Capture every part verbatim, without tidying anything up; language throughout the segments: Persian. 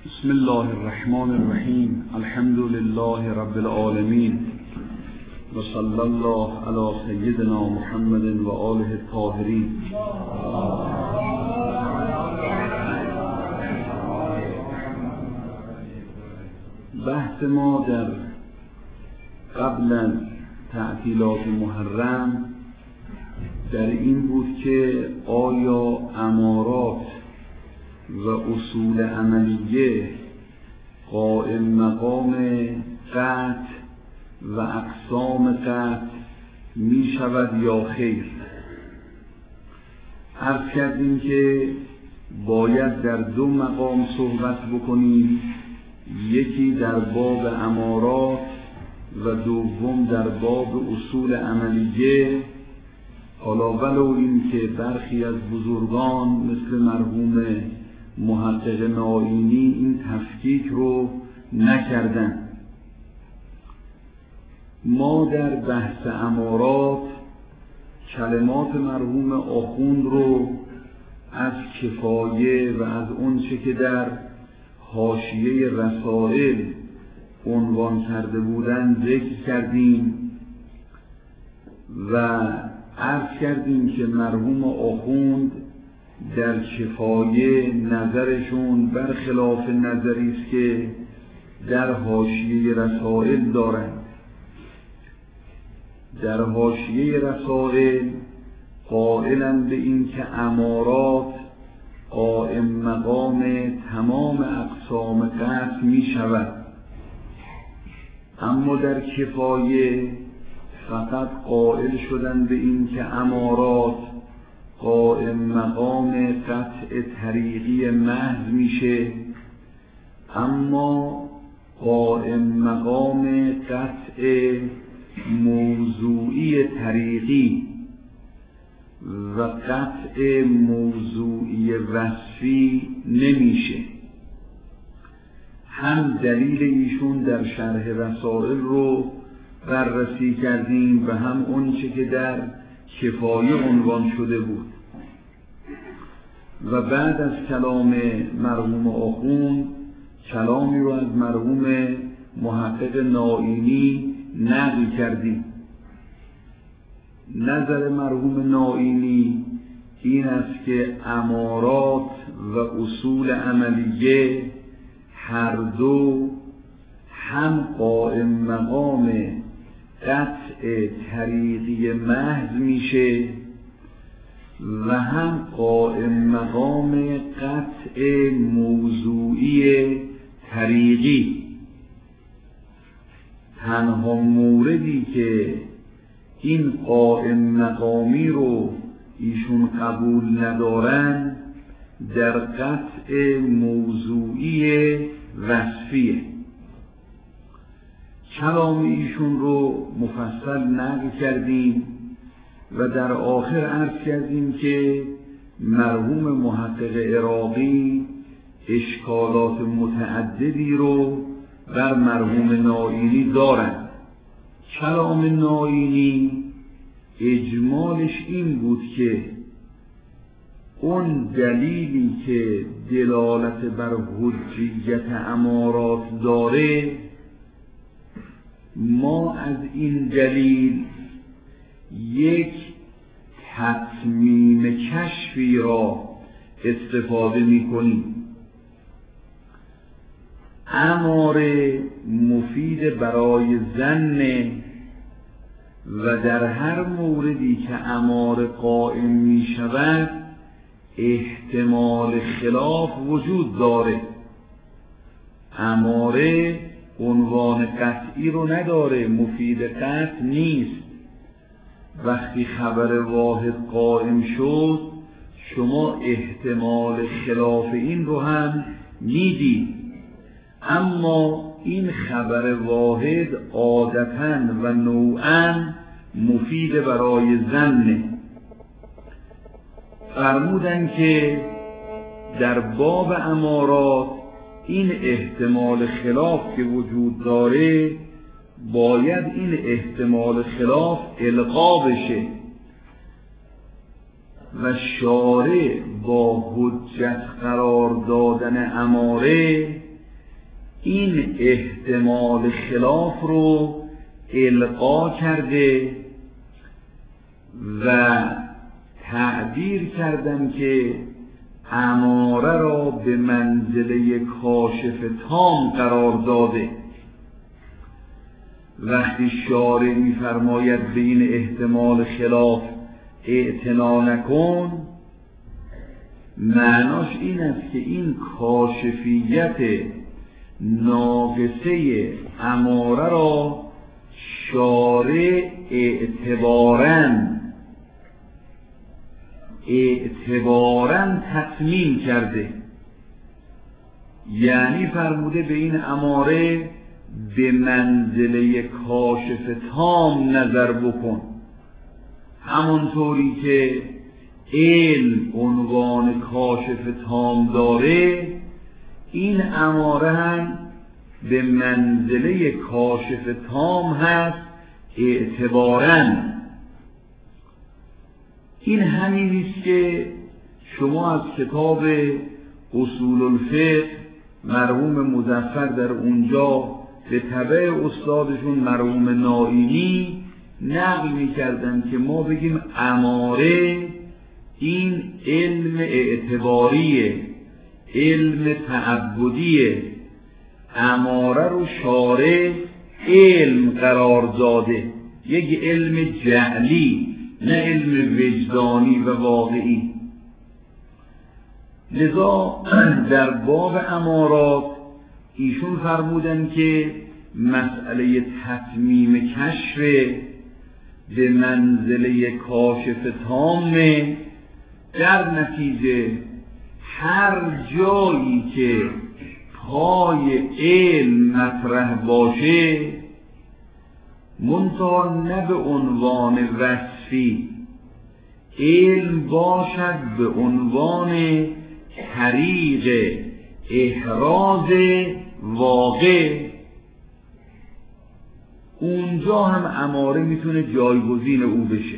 بسم الله الرحمن الرحیم. الحمد لله رب العالمین و صلی الله علی سیدنا محمد و آله الطاهرین. بحث ما در قبل از تعطیلات محرم در این بود که آیا امارات و اصول عملیه قائم مقام قطع و اقسام قطع می شود یا خیر؟ عرض کردیم که باید در دو مقام صحبت بکنیم، یکی در باب امارات و دوم در باب اصول عملیه. حالا ولو این که برخی از بزرگان مثل مرحوم محقق نائینی این تفکیک رو نکردن، ما در بحث امارات کلمات مرحوم آخوند رو از کفایه و از اون چه که در حاشیه رسائل عنوان کرده بودن ذکر کردیم و عرض کردیم که مرحوم آخوند در کفایه نظرشون برخلاف نظری است که در حاشیه رسائل دارند. در حاشیه رسائل قائلند به این که امارات قائم مقام تمام اقسام قطع می شود، اما در کفایه فقط قائل شدن به این که امارات قائم مقام قطع طریقی محض میشه، اما قائم مقام قطع موضوعی طریقی و قطع موضوعی وصفی نمیشه. هم دلیل ایشون در شرح رسائل رو بررسی کردیم و هم اون چه که در کفایه عنوان شده بود و بعد از کلام مرحوم آخوند کلامی رو از مرحوم محقق نائینی نقل کردیم. نظر مرحوم نائینی این است که امارات و اصول عملیه هر دو هم قائم مقام قطع طریقی محض میشه و هم قائم مقام قطع موضوعی طریقی. تنها موردی که این قائم مقامی رو ایشون قبول ندارن در قطع موضوعی وصفیه. کلام ایشون رو مفصل نقل کردیم و در آخر عرض کردیم که مرحوم محقق عراقی اشکالات متعددی رو بر مرحوم نائینی دارند. کلام نائینی اجمالش این بود که اون دلیلی که دلالت بر حجیت امارات داره، ما از این دلیل یک تتمیم کشفی را استفاده می کنیم. اماره مفید برای ظن و در هر موردی که اماره قائم می شود احتمال خلاف وجود داره. اماره عنوان قطعی رو نداره، مفید قطع نیست. وقتی خبر واحد قائم شد شما احتمال خلاف این رو هم میدید، اما این خبر واحد عادتاً و نوعاً مفید برای ظن. فرمودن که در باب امارات این احتمال خلاف که وجود داره باید این احتمال خلاف الغا بشه و شارع با حجت قرار دادن اماره این احتمال خلاف رو القا کرده و تعبیر کردم که اماره را به منزله کاشف تام قرار داده. وقتی شارع می‌فرماید به این احتمال خلاف اعتنا نکن، معناش این است که این کاشفیت ناقصه اماره را شارع اعتباراً اعتباراً تتمیم کرده، یعنی فرموده به این اماره به منزله کاشف تام نظر بکن. همانطوری که علم عنوان کاشف تام داره، این اماره هم به منزله کاشف تام هست اعتباراً. این همین است که شما از کتاب اصول الفقه مرحوم مظفر در اونجا به تبع استادشون مرحوم نائینی نقل می‌کردن که ما بگیم اماره این علم اعتباریه، علم تعبدیه. اماره رو شارع علم قرار داده، یک علم جعلی، نه علم وجدانی و واقعی. لذا در باب امارات ایشون فرمودن که مسئله تتمیم کشف به منزله کاشف تامه. در نتیجه هر جایی که پای علم مطرح باشه، منتها نه به عنوان وصفی، علم باشد به عنوان طریق احراز واقع، اونجا هم اماره میتونه جایگزین او بشه.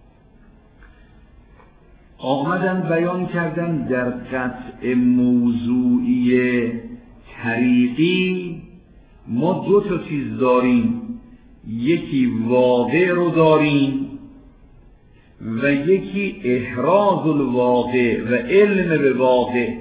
آمدن بیان کردن در قطع موضوعی طریقی ما دو تا چیز داریم، یکی واقع رو داریم و یکی احراز الواقع و علم به واقع.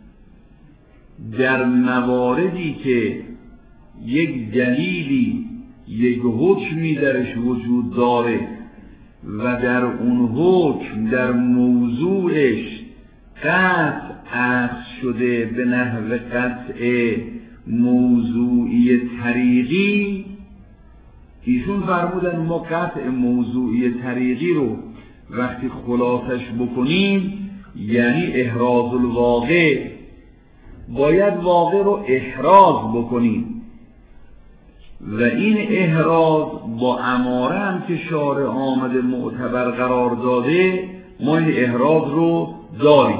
در مواردی که یک دلیلی، یک حکمی درش وجود داره و در اون حکم در موضوعش قطع اخذ شده به نحو قطع موضوعی طریقی، ایشون فرمودن ما قطع موضوعی طریقی رو وقتی خلاصش بکنیم یعنی احراز الواقع، باید واقع رو احراز بکنیم و این احراز با اماره هم که شارع آمده معتبر قرار داده، ما این احراز رو داریم.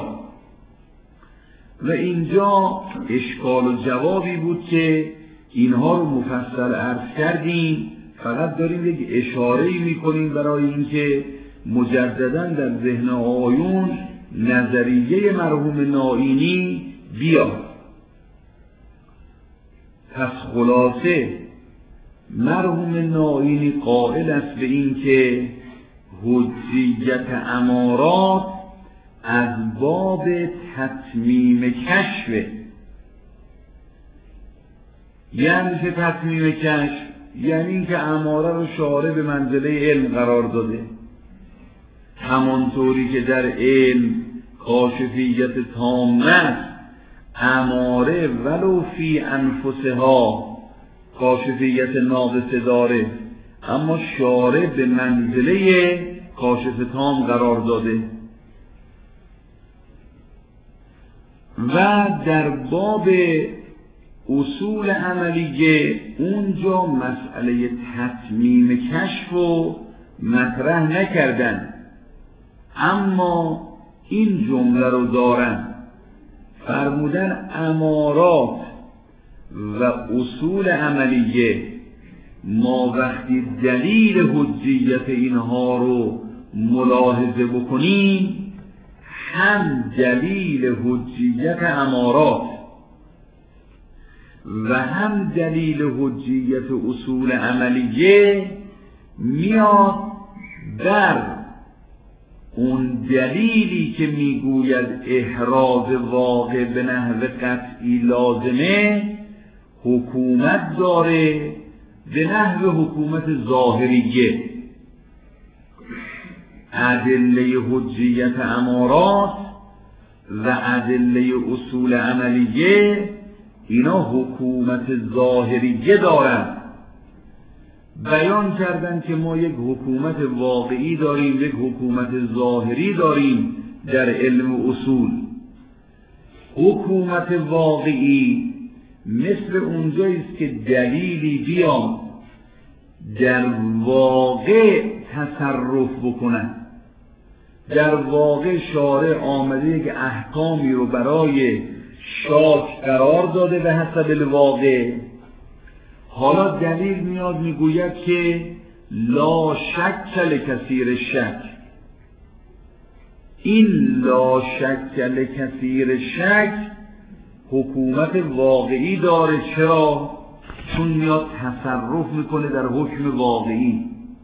و اینجا اشکال و جوابی بود که اینها رو مفصل عرض کردیم، فقط داریم یک اشاره‌ای می‌کنیم برای اینکه مجدداً در ذهن آیون نظریه مرحوم نائینی بیاد. پس خلاصه مرحوم نائینی قائل است به این که حجیت امارات از باب تتمیم کشف. یعنی که تتمیم کشف یعنی این که اماره رو شارع به منزله علم قرار داده، همانطوری که در علم کاشفیت تامه، اماره ولو فی انفسها کاشفیت ناقصه داره، اما شارع به منزله کاشف تام قرار داده. و در باب اصول عملیه اونجا مسئله تتمیم کشف رو مطرح نکردن، اما این جمله رو دارن، فرمودن امارات و اصول عملیه ما وقتی دلیل حجیت اینها رو ملاحظه بکنیم، هم دلیل حجیت امارات و هم دلیل حجیت اصول عملیه میاد در اون دلیلی که میگوید احراز واقع به نحو قطعی لازمه حکومت داره به نحو حکومت ظاهریه. ادله حجیت امارات و ادله اصول عملیه اینا حکومت ظاهریه دارن. بیان کردن که ما یک حکومت واقعی داریم، یک حکومت ظاهری داریم در علم اصول. حکومت واقعی مثل اونجاییست که دلیلی بیان در واقع تصرف بکنن. در واقع شارع آمده که احکامی رو برای شاک قرار داده به حسب الواقع. حالا دلیل میاد میگوید که لا شک لکثیر شک. این لا شک لکثیر شک حکومت واقعی داره. چرا؟ چون میاد تصرف میکنه در حکم واقعی.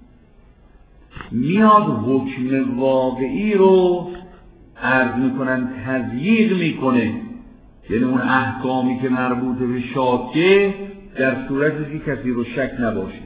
میاد حکم واقعی رو عرض میکنن تضییق میکنه، یعنی اون احکامی که مربوط به شاکه در صورتی که کثیر و شک نباشه.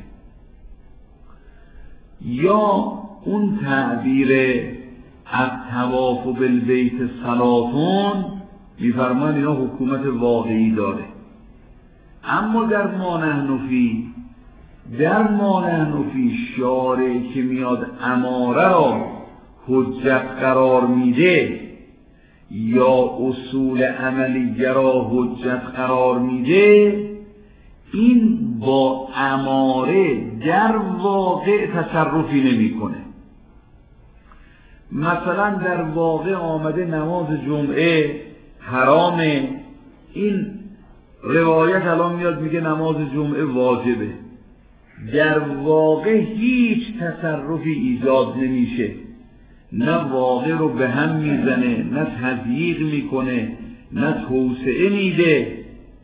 یا اون تعبیر الطواف بالبیت صلاتون میفرمان اینا حکومت واقعی داره. اما در ما نحن فی در ما نحن فی شارع که میاد اماره را حجت قرار میده یا اصول عملیه را حجت قرار میده، این با اماره در واقع تصرفی نمیکنه. مثلا در واقع آمده نماز جمعه حرامه، این روایت الان میاد میگه نماز جمعه واجبه. در واقع هیچ تصرفی ایجاد نمیشه، نه واقع رو به هم میزنه، نه تضییق میکنه، نه توسعه میده.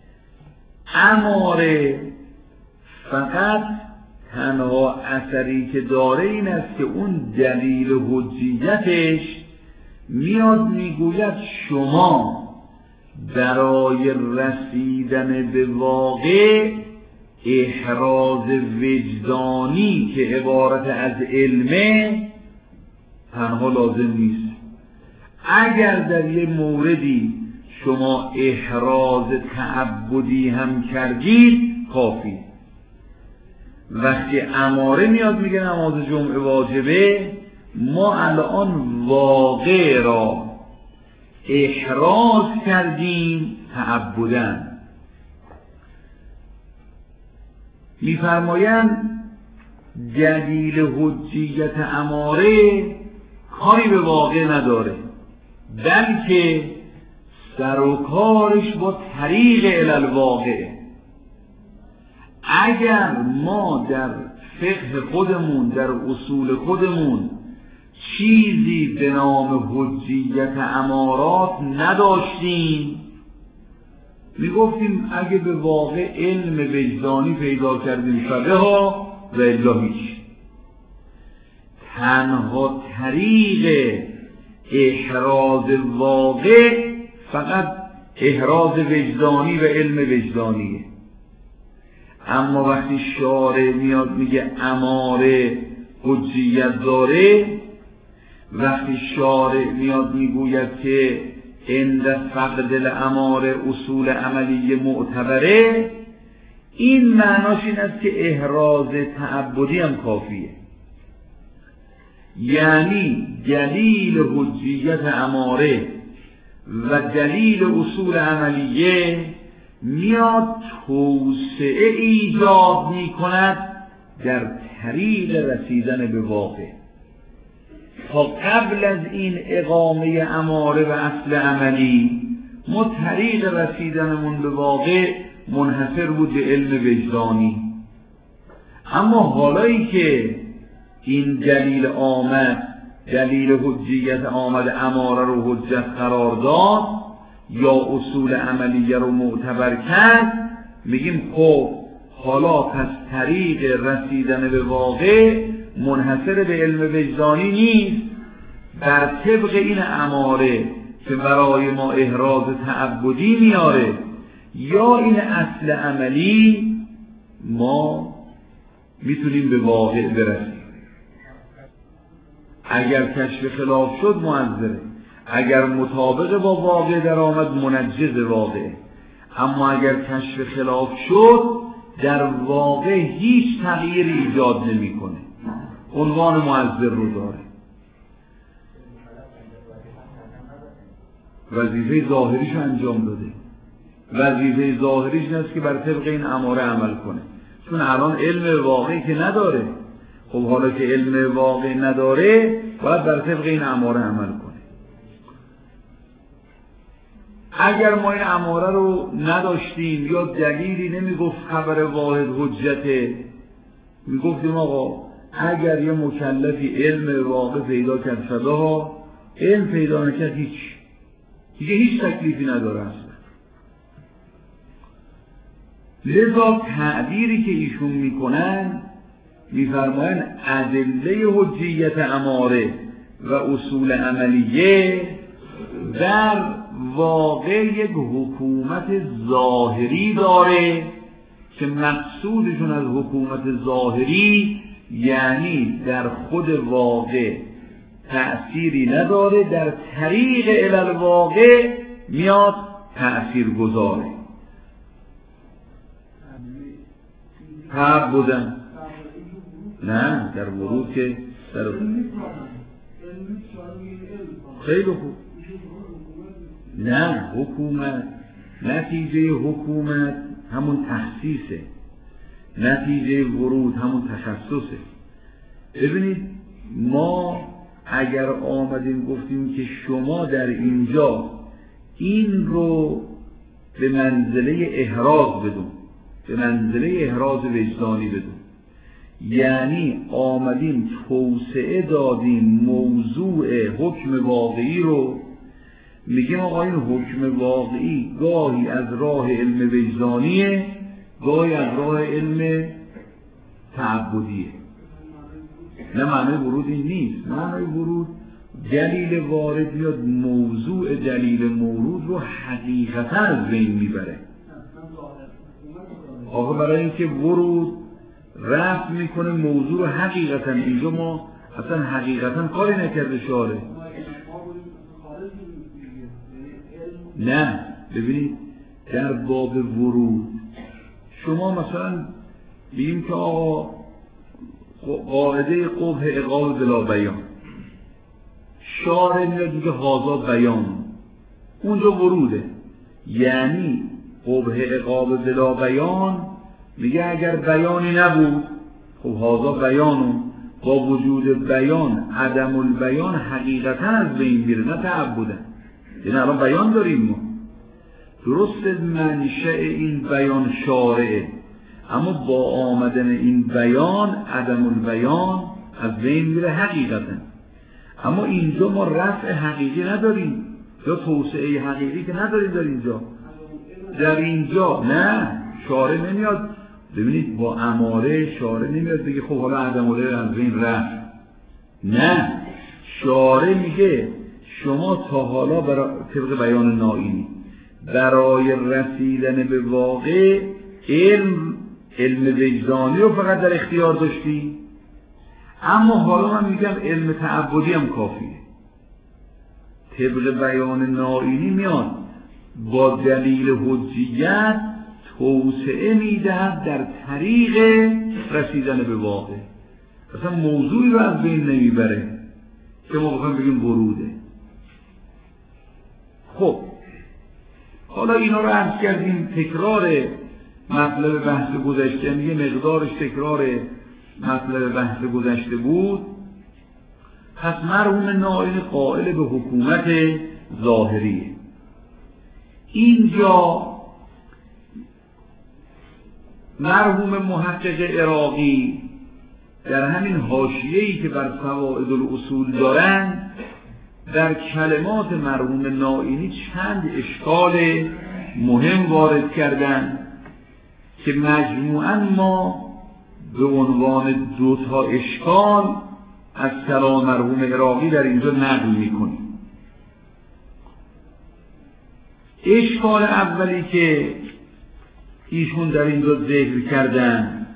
اماره فقط تنها اثری که داره این است که اون دلیل حجیتش میاد میگوید شما برای رسیدن به واقع احراز وجدانی که عبارت از علمه تنها لازم نیست. اگر در یه موردی شما احراز تعبدی هم کردید کافی. وقتی اماره میاد میگه نماز جمعه واجبه، ما الان واقع را احراز کردیم تعبدن. میفرمایند دلیل حجیت اماره کاری به واقع نداره، بلکه سر و کارش با طریق الالواقع. اگر ما در فقه خودمون در اصول خودمون چیزی به نام حجیت امارات نداشتیم، میگفتیم اگه به واقع علم وجدانی پیدا کردیم فقه ها و الا هیچ. تنها طریق احراز واقع فقط احراز وجدانی و علم وجدانیه. اما وقتی شارع میاد میگه اماره حجیت داره، وقتی شارع میاد میگوید که عند فقد الاماره اصول عملی معتبره، این معناش این است که احراز تعبدی هم کافیه. یعنی دلیل حجیت اماره و دلیل اصول عملیه میاد توسعه ایجاد می کند در طریق رسیدن به واقع. تا قبل از این اقامه اماره و اصل عملی ما طریق رسیدنمون به واقع منحصر بود به علم وجدانی. اما حالایی که این دلیل آمد، دلیل حجیت آمد اماره رو حجت قرار داد یا اصول عملیه رو معتبر کرد، میگیم خب حالا پس طریق رسیدن به واقع منحصر به علم وجدانی نیست، بر طبق این اماره که برای ما احراز تعبدی میاره یا این اصل عملی ما میتونیم به واقع برسیم. اگر کشف خلاف شد معذره، اگر مطابق با واقع در آمد منجز واقع، اما اگر کشف خلاف شد در واقع هیچ تغییری ایجاد نمیکنه، عنوان معذر رو داره. وظیفه ظاهریش انجام داده، وظیفه ظاهریش این است که بر طبق این اماره عمل کنه، چون الان علم واقعی که نداره. خب حالا که علم واقعی نداره باید بر طبق این اماره عمل کنه. اگر ما این اماره رو نداشتیم یا دلیلی نمیگفت خبر واحد حجته، میگفتیم آقا اگر یه مکلفی علم واقع پیدا کرد فداها، علم پیدا نکرد هیچ دیگه هیچ تکلیفی نداره اصلا. لذا تعبیری که ایشون میکنن میفرماین ادله حجیت اماره و اصول عملیه در واقع یک حکومت ظاهری داره که مقصودشون از حکومت ظاهری یعنی در خود واقع تأثیری نداره، در طریق علل واقع میاد تأثیر گذاره. تعبدن نه در ورود که در خیلی خوب نه حکومت، نتیجه حکومت همون تخصیصه، نتیجه ورود همون تخصصه. ببینید ما اگر آمدیم گفتیم که شما در اینجا این رو به منزله احراز بدون، به منزله احراز وجدانی بدون، یعنی آمدیم توسعه دادیم موضوع حکم واقعی رو، میگیم آقا این حکم واقعی گاهی از راه علم وجدانیه، گاهی از راه علم تعبدیه. نه معنی ورود این نیست، معنی ورود دلیل وارد میاد موضوع دلیل مورود رو حقیقتا از بین میبره. آقا برای اینکه ورود رفت میکنه موضوع رو حقیقتا، اینجا ما اصلا حقیقتا کاری نکرده شاره. نه ببینید در باب ورود شما مثلا بگیم که آقا قاعده قبح عقاب بلا بیان، شارع میاد میگه هازا بیان، اونجا وروده، یعنی قبح عقاب بلا بیان میگه اگر بیانی نبود خب هازا بیانون، با وجود بیان عدم البیان حقیقتا از بین میره، نه تعبدن. یعنی الان بیان داریم ما، درست منشأ این بیان شارعه، اما با آمدن این بیان عدم البیان از بین میره حقیقتا. اما اینجا ما رفع حقیقی نداریم یا توسعه حقیقی که نداریم در اینجا. در اینجا نه، شارع نمیاد ببینید با اماره شارع نمیاد بگه خب حالا عدم البیان از بین رفت، نه، شارع میگه شما تا حالا برای طبق بیان نائینی برای رسیدن به واقع علم علم وجدانی رو فقط در اختیار داشتی، اما حالا من میگم علم تعبدی هم کافیه. طبق بیان نائینی میاد با دلیل حجیت توسعه میدهد در طریق رسیدن به واقع، اصلا موضوعی رو از بین نمیبره که ما بخوایم بگیم وروده. خب حالا اینا رو عرض کردیم، تکرار مطلب بحث گذشته، یه مقدارش تکرار مطلب بحث گذشته بود. پس مرحوم نائین قائل به حکومت ظاهریه. اینجا مرحوم محقق عراقی در همین حاشیه‌ای که بر فوائد الاصول دارن در کلمات مرحوم نائینی چند اشکال مهم وارد کردن که مجموعاً ما به عنوان دو تا اشکال از کلام مرحوم عراقی در اینجا نقل میکنیم. اشکال اولی که ایشون در اینجا ذکر کردن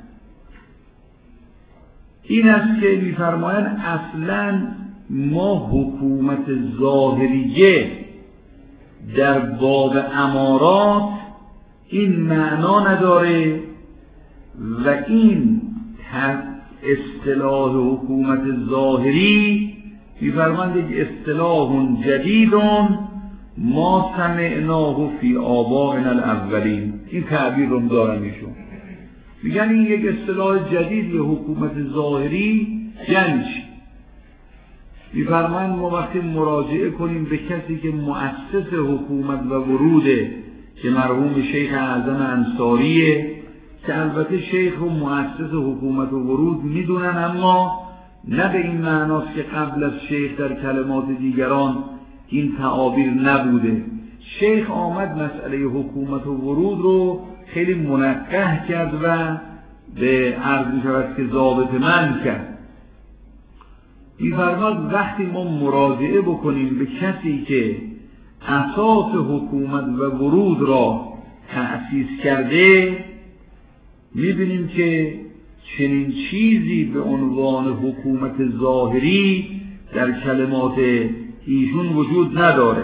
این است که می‌فرمایند اصلاً ما حکومت ظاهریه در باب امارات این معنا نداره و این اصطلاح حکومت ظاهری می‌فرمایند یک اصطلاح جدیدون ما سمعناه فی آبائنا الاولین. این تعبیر رو دارن ایشون، میگن این یک اصطلاح جدید یه حکومت ظاهری یعنی چی؟ می‌فرمایند ما وقتی مراجعه کنیم به کسی که مؤسس حکومت و وروده که مرحوم شیخ اعظم انصاریه، که البته شیخ رو مؤسس حکومت و ورود میدونن، اما نه به این معناست که قبل از شیخ در کلمات دیگران این تعابیر نبوده. شیخ آمد مسئله حکومت و ورود رو خیلی منقح کرد و به عرض می شود که ضابط من کرد. می‌فرماید وقتی ما مراجعه بکنیم به کسی که اساس حکومت و ورود را تأسیس کرده، می‌بینیم که چنین چیزی به عنوان حکومت ظاهری در کلمات ایشون وجود نداره.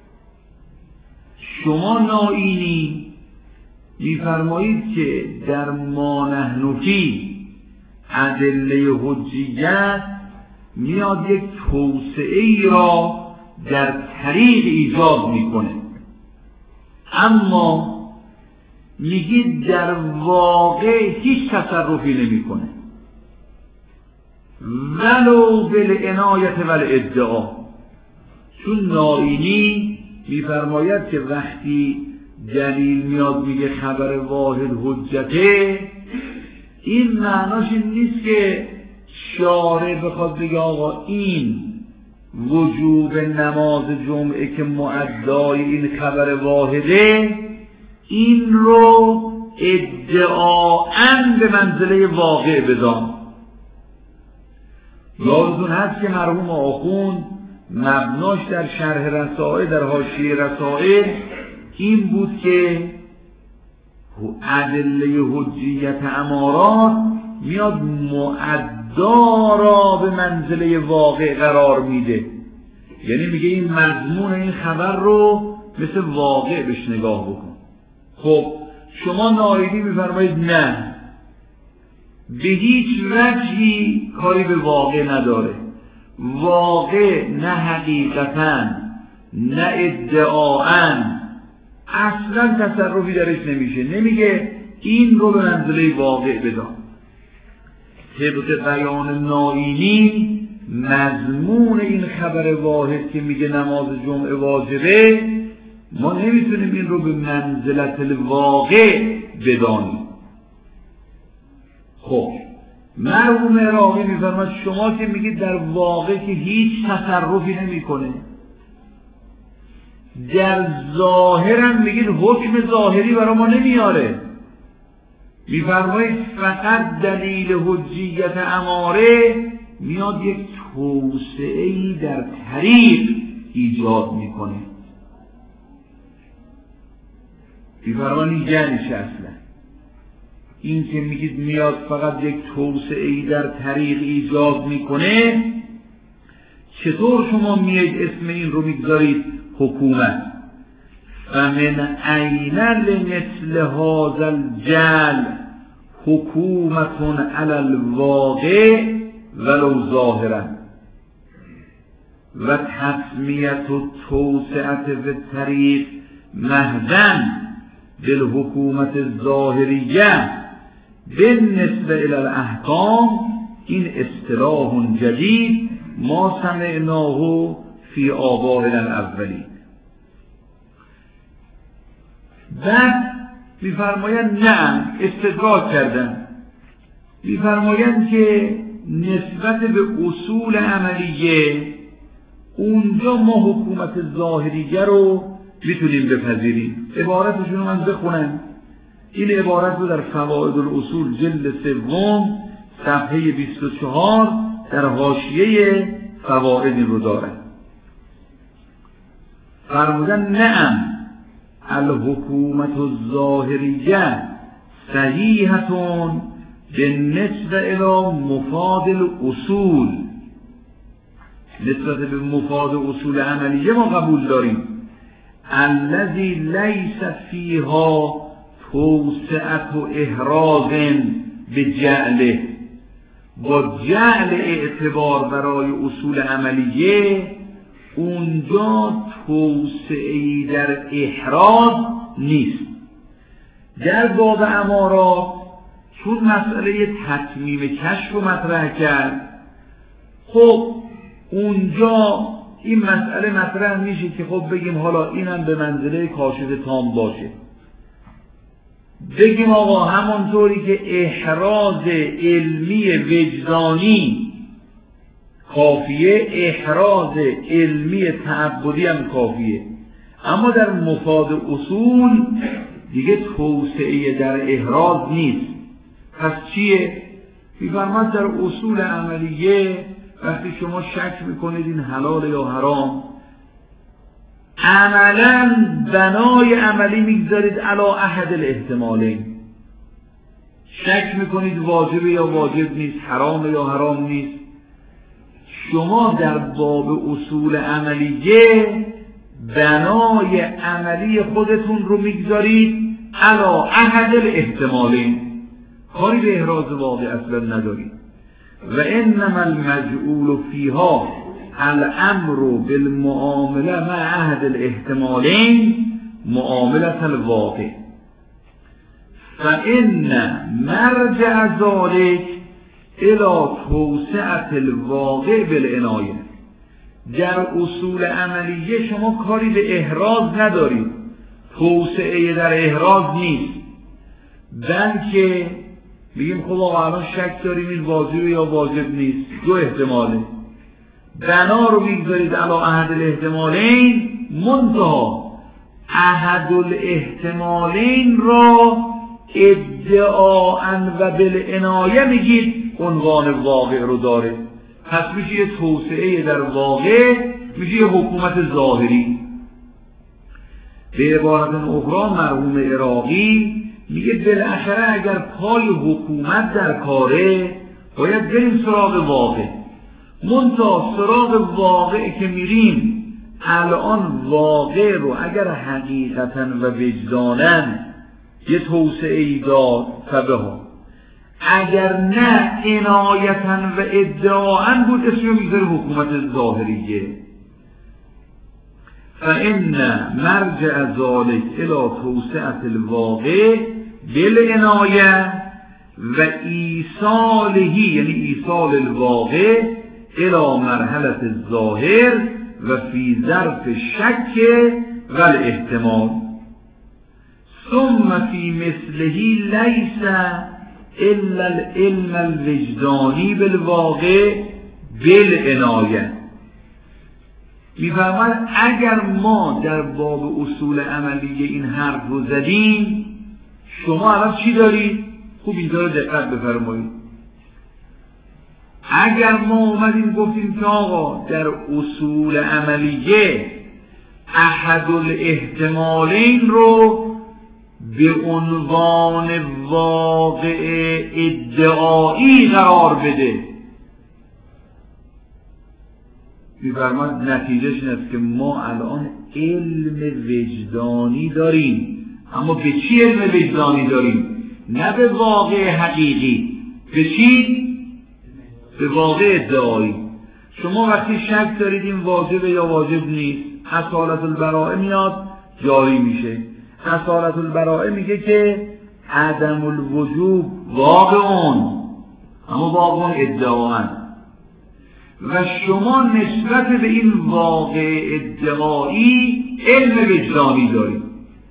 شما نائینی می‌فرمایید که در ما نحن فی ادله حجیت میاد یک توسعه‌ای را در طریق ایجاد میکنه، اما میگید در واقع هیچ تصرفی نمیکنه ولو بالعنایت والادعا. چون نائینی میفرماید که وقتی دلیل میاد میگه خبر واحد حجته، این معناش این نیست که شارع بخواد بگه آقا این وجوب نماز جمعه که مؤدای این خبر واحده این رو ادعااً به منزله واقع بدان. یادتون هست که مرحوم آخوند مبناش در شرح رسائل، در حاشیه رسائل این بود که ادله حجیت امارات میاد مؤدا را به منزله واقع قرار میده، یعنی میگه این مضمون این خبر رو مثل واقع بهش نگاه بکن. خب شما نائینی میفرمایید نه، به هیچ وجهی کاری به واقع نداره، واقع نه حقیقتاً نه ادعااً اصلا تصرفی درش نمیشه، نمیگه این رو به منزله واقع بدان. طبق بیان نائینی مضمون این خبر واحد که میگه نماز جمعه واجبه، ما نمیتونیم این رو به منزلت الواقع بدانیم. خب مرحوم عراقی میفرماید شما که میگید در واقع که هیچ تصرفی نمیکنه، در ظاهرم میگید حکم ظاهری برای ما نمیاره. میفرمایید فقط دلیل حجیت اماره میاد یک توسعه‌ای در طریق ایجاد میکنه. میفرمایید یعنی چه اصلا؟ این که میگید میاد فقط یک توسعه‌ای در طریق ایجاد میکنه، چطور شما میید اسم این رو میگذارید حکومت؟ فمن این لمثل هذا الجل حکومت علی الواقع ولو ظاهرا و تسمیت و توسعت به طریق مهدن بالحکومت الظاهریه بالنسبه الی الاحکام، این اصطلاح جدید ما سمعناه فی آبائنا الاولین. بعد میفرمایند نه، استدراک کردن، میفرمایند که نسبت به اصول عملیه اونجا ما حکومت ظاهریه رو میتونیم بپذیریم. عبارتشون رو من بخونم. این عبارت رو در فوائد الاصول جلد سوم صفحه بیست و چهار در حاشیه فوائد رو داره. فرمودن نعم الحکومت الظاهریه صحیحتون بالنسبه الی مفاد الاصول. نسبت به مفاد اصول عملیه ما قبول داریم الذی لیس فیها توسعت و احراز به جعله. با جعل اعتبار برای اصول عملیه اونجا توسعه‌ای در احراز نیست. در باب امارات چون مسئله تتمیم کشف رو مطرح کرد، خب اونجا این مسئله مطرح میشه که خب بگیم حالا اینم به منزله کاشف تام باشه، بگیم آقا همانطوری که احراز علمی وجدانی کافیه، احراز علمی تعبدی هم کافیه، اما در مفاد اصول دیگه توسعه در احراز نیست. پس چیه؟ می‌فرماد در اصول عملیه وقتی شما شک میکنید این حلال یا حرام، عملا بنای عملی میگذارید علی احد الاحتمالین. شک میکنید واجب یا واجب نیست، حرام یا حرام نیست. شما در باب اصول عملیه بنای عملی خودتون رو میگذارید علی احد الاحتمالین، کاری به احراز واقع اصلا ندارید. و انما المجعول فیها الامر بالمعامله مع احد الاحتمالین معامله الواقع. فان مرجع ذلك الى توسعه الواقع بالعنایه. در اصول عملیه شما کاری به احراز ندارید، توسعه در احراز نیست، بلکه بگیم خب آقا الان شک داریم این واجب یا واجب نیست، دو احتماله، بنا رو میگذارید علی احد الاحتمالین، منتها احد الاحتمالین را ادعاء و بالعنایه میگید عنوان واقع رو داره. پس میشه یه توسعه در واقع، میشه یه حکومت ظاهری. به عبارت اخرى مرحوم عراقی میگه بالاخره اگر پای حکومت در کاره باید بریم سراغ واقع. منتها سراغ واقع که میریم الان واقع رو اگر حقیقتا و وجدانا یه توسعه‌ای داد فبها، اگر نه عنایتا و ادعاء بود اسمو میذاره حکومت ظاهریه. فإن مرجع ذلك الى توسعة الواقع بالعنایه و ایصاله، یعنی ایصال الواقع الى مرحلة الظاهر و فی ظرف شک و الاحتمال. ثم فی مثله لیس الا العلم الوجدانی بالواقع بالعنایه. میفرماید اگر ما در باب اصول عملیه این حرف رو زدیم، شما الان چی دارید؟ خوب اینجا رو دقت بفرمایید. اگر ما اومدیم گفتیم که آقا در اصول عملیه احد الاحتمالین رو به عنوان واقع ادعایی قرار بده، می‌فرماید نتیجهش این است که ما الان علم وجدانی داریم، اما به چی علم وجدانی داریم؟ نه به واقع حقیقی. به چی؟ به واقع ادعایی. شما وقتی شک دارید این واجب یا واجب نیست، اصالت البراءه میاد جاری میشه. اصالت البراءه میگه که عدم الوجوب واقعون، اما واقعون ادعاان. و شما نسبت به این واقع ادعایی علم وجدانی دارید.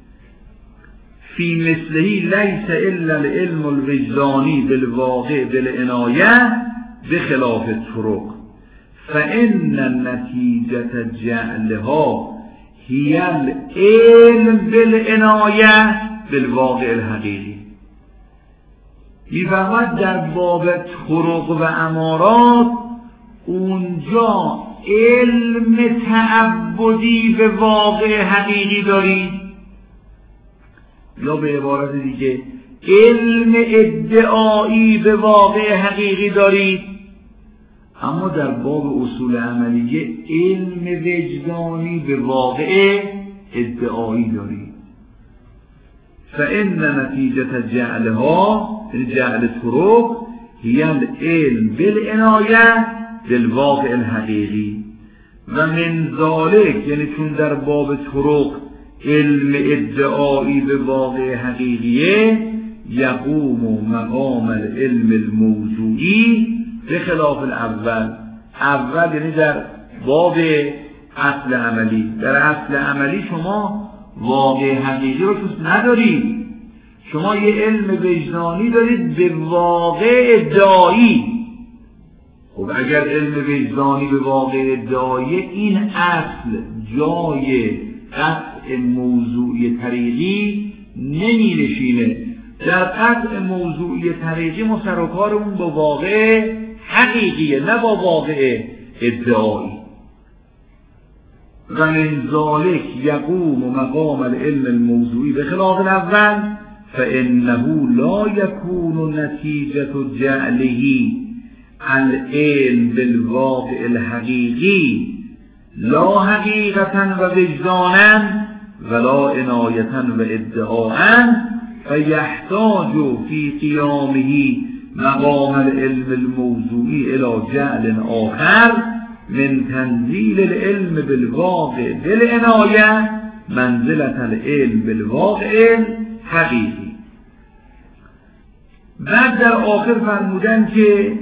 فی مثلهی لیس الا العلم الوجدانی بالواقع بالعنایه بخلاف الطرق فان نتیجه جعلها هی العلم بالعنایه بالواقع الحقیقی. می‌فرماید در باب طرق و امارات اونجا علم تعبدی به واقع حقیقی دارید، یا به عبارت دیگه علم ادعایی به واقع حقیقی دارید، اما در باب اصول عملیه علم وجدانی به واقع ادعایی دارید. فإن نتیجة جعلها جعل طرق هي العلم بالعنایه بالواقع الحقیقی و من ذالک، یعنی چون در باب طرق علم ادعایی به واقع حقیقیه، یقوم مقام العلم الموضوعی به خلاف الاول. اول یعنی در باب اصل عملی، در اصل عملی شما واقع حقیقی رو توش ندارید، شما یه علم وجدانی دارید به واقع ادعایی. خب اگر علم وجدانی به واقع ادعایی، این اصل جای قطع موضوعی طریقی نمی نشینه. در قطع موضوعی طریقی ما سر و کارمون با واقع حقیقیه، نه با واقع ادعایی. و من ذالک یقوم مقام العلم الموضوعی به خلاف الاول، فانه لا یکون نتیجة جعله العلم بالواقع الحقیقی لا حقیقتا و وجدانا ولا عنایتا و ادعاء، فیحتاج فی قیامه مقام العلم الموضوعی الى جعل آخر من تنزیل العلم بالواقع بالعنایه منزلة العلم بالواقع حقیقی. بعد در آخر فرمودن که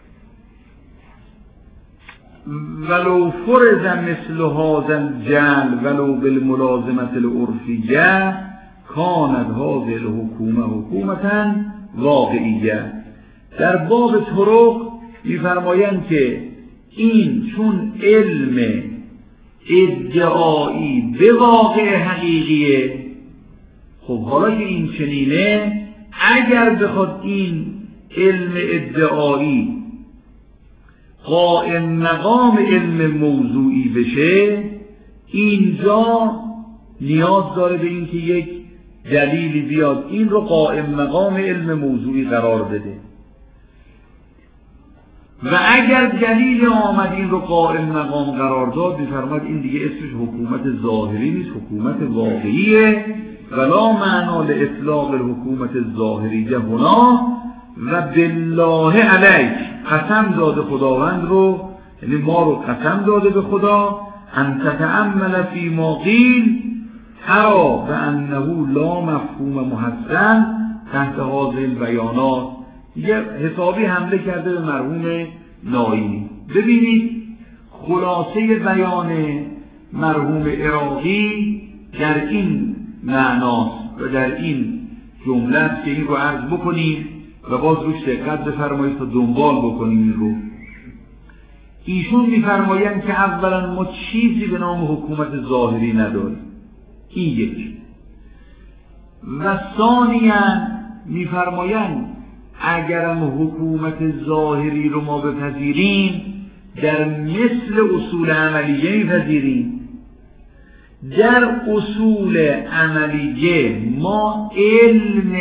ولو فرض مثل هذا الجعل ولو بالملازمة العرفیه کانت هذه الحکومه حکومتا واقعیه. در باب طرق می‌فرمایند که این چون علم ادعایی به واقع حقیقیه، خب حالا که این چنینه، اگر بخواد این علم ادعایی قائم مقام علم موضوعی بشه، اینجا نیاز داره به این که یک دلیلی بیاد این رو قائم مقام علم موضوعی قرار بده. و اگر دلیل آمد این رو قائم مقام قرار داد، می‌فرماید این دیگه اسمش حکومت ظاهری نیست، حکومت واقعیه. ولا معنا لاطلاق الحکومت الظاهریه هنا و بالله علیک، قسم داده خداوند رو، یعنی ما رو قسم داده به خدا، ان تتأمل فی ما قیل ترا و انه لا مفهوم محسن تحت هذه البیانات. یه حسابی حمله کرده به مرحوم ناینی. ببینید خلاصه بیان مرحوم عراقی در این معناست و در این جمله که این رو عرض بکنیم و باز روش دقت بفرمایید تا دنبال بکنیم این رو. ایشون میفرمایند که اولا ما چیزی به نام حکومت ظاهری نداریم، این یک. و ثانیاً میفرمایند اگرم حکومت ظاهری رو ما بپذیریم، در مثل اصول عملیه میپذیریم. در اصول عملیه ما علم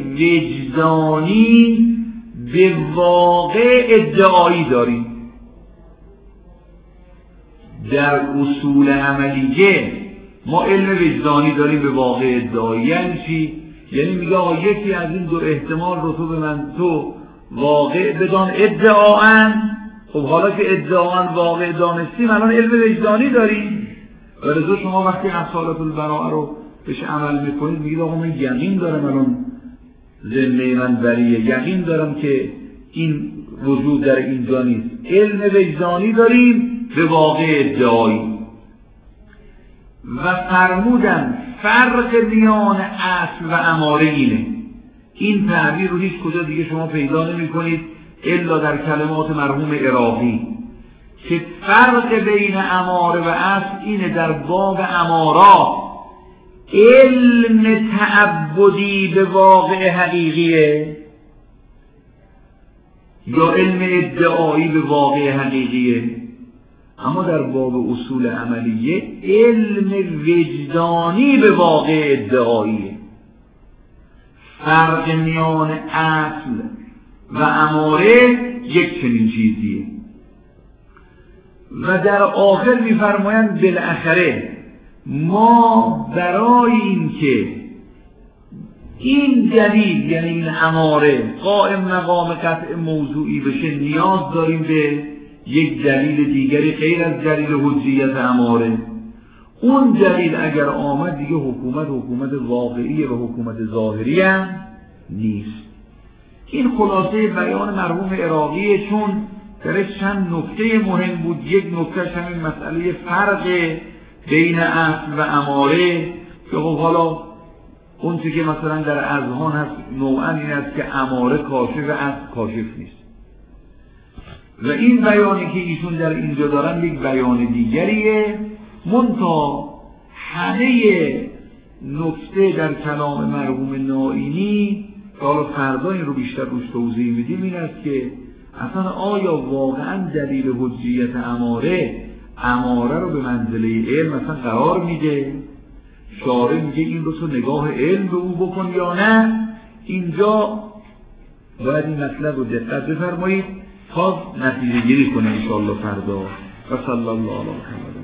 وجدانی به واقع ادعایی داریم. در اصول عملیه ما علم وجدانی داریم به واقع ادعایی. یعنی چی؟ یعنی میگه آقا یکی از این دو احتمال رو تو به من تو واقع بدان ادعاً. خب حالا که ادعاً واقع دانستیم، الان علم وجدانی داریم. ولذا شما وقتی اصالت البراءه رو بهش عمل میکنید میگید آقا من یقین دارم الان ذمه من بریه، یقین دارم که این وجود در اینجا نیست. علم وجدانی داریم به واقع ادعایی. و فرمودن فرق میان اصل و اماره اینه. این تعبیر رو هیچ کجا دیگه شما پیدا نمی کنید الا در کلمات مرحوم عراقی که فرق بین اماره و اصل اینه. در باب امارات علم تعبدی به واقع حقیقیه، یا علم ادعایی به واقع حقیقیه. اما در باب اصول عملیه علم وجدانی به واقع ادعاییه. فرق میان اصل و اماره یک چنین چیزیه. و در آخر میفرمایند بالاخره ما برای این که این دلیل یعنی این اماره قائم مقام قطع موضوعی بشه نیاز داریم به یک دلیل دیگری غیر از دلیل حجیت اماره. اون دلیل اگر آمد دیگه حکومت حکومت واقعی و حکومت ظاهری هم نیست. این خلاصه بیان مرحوم عراقیه، چون درش چند نکته مهم بود. یک نکتهش همین مسئله فرق بین اصل و اماره که خب حالا اون چی که مثلا در اذهان هست نوعا این است که اماره کاشف و اصل کاشف نیست. و این بیانی که ایشون در اینجا دارن یک بیان دیگریه، منتها همه نکته در کلام مرحوم نائینی که حالا فردا این رو بیشتر روش توضیح میدیم این است که اصلا آیا واقعا دلیل حجیت اماره اماره رو به منزله علم مثلا قرار میده؟ شارع میگه این رو تو نگاه علم به او بکن یا نه؟ اینجا باید این مطلب رو دقت بفرمایید تا نتیجه گیری کنه انشاءالله فردا. و صلی الله علیه و